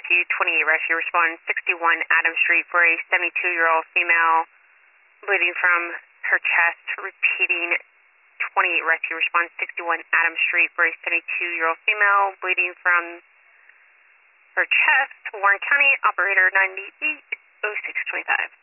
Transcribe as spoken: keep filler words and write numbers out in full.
Rescue, twenty-eight Rescue, respond sixty-one Adams Street for a seventy-two-year-old female bleeding from her chest, repeating twenty-eight Rescue, respond sixty-one Adams Street for a seventy-two-year-old female bleeding from her chest, Warren County, operator ninety-eight oh six twenty-five.